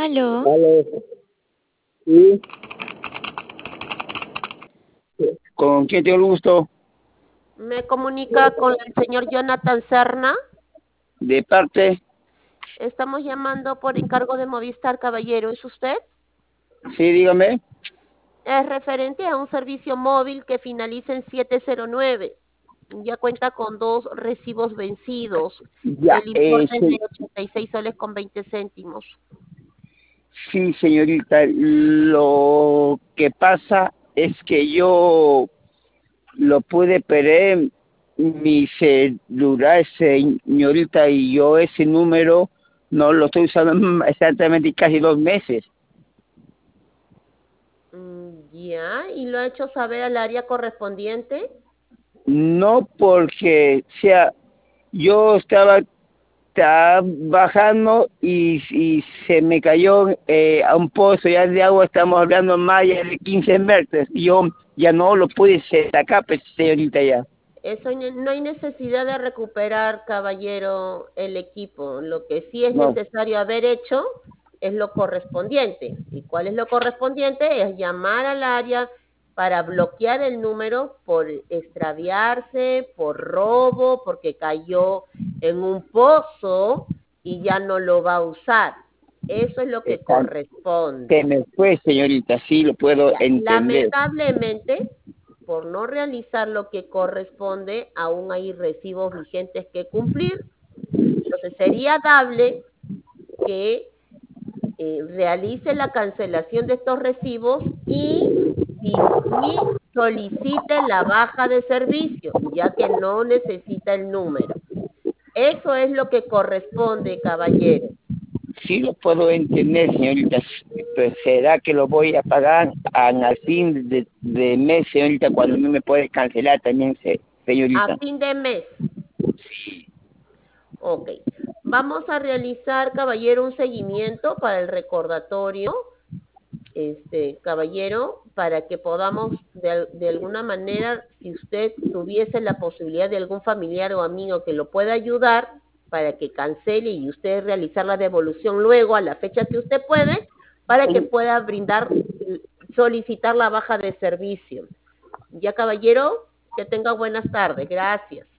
Aló, Vale, sí. ¿Con quién tengo el gusto? Me comunica con el señor Jonathan Serna. De parte, Estamos llamando por encargo de Movistar, caballero. ¿Es usted? sí, dígame. Es referente a un servicio móvil que finaliza en 709. Ya cuenta con 2 recibos vencidos. Ya, El importe es de sí, 86 soles con 20 céntimos. sí, señorita. Lo que pasa es que yo lo pude perder mi celular, señorita, y yo ese número no lo estoy usando exactamente casi 2 meses. Ya, y lo ha hecho saber al área correspondiente. No porque, o sea, yo estaba bajando y se me cayó a un pozo ya de agua, estamos hablando más ya de 15 metros, y yo ya no lo pude sacar, pues, señorita, ya. Eso no hay necesidad de recuperar, caballero, el equipo. Lo que sí es No, necesario haber hecho es lo correspondiente. ¿Y cuál es lo correspondiente? Es llamar al área para bloquear el número por extraviarse, por robo, porque cayó en un pozo y ya no lo va a usar. Eso es lo que está- se corresponde. me fue, señorita, sí lo puedo Ya, entender. lamentablemente, por no realizar lo que corresponde, aún hay recibos vigentes que cumplir. Entonces, sería dable que realice la cancelación de estos recibos y solicite la baja de servicio, ya que no necesita el número. Eso es lo que corresponde, caballero. Sí lo puedo entender, señorita, pues será que lo voy a pagar al fin de mes, señorita, cuando no me puede cancelar también, A señorita. fin de mes. Ok. Vamos a realizar, caballero, un seguimiento para el recordatorio, caballero, para que podamos, de alguna manera, si usted tuviese la posibilidad de algún familiar o amigo que lo pueda ayudar para que cancele y usted realizar la devolución luego a la fecha que usted puede, para que pueda brindar, solicitar la baja de servicio. Ya, caballero, que tenga buenas tardes. Gracias.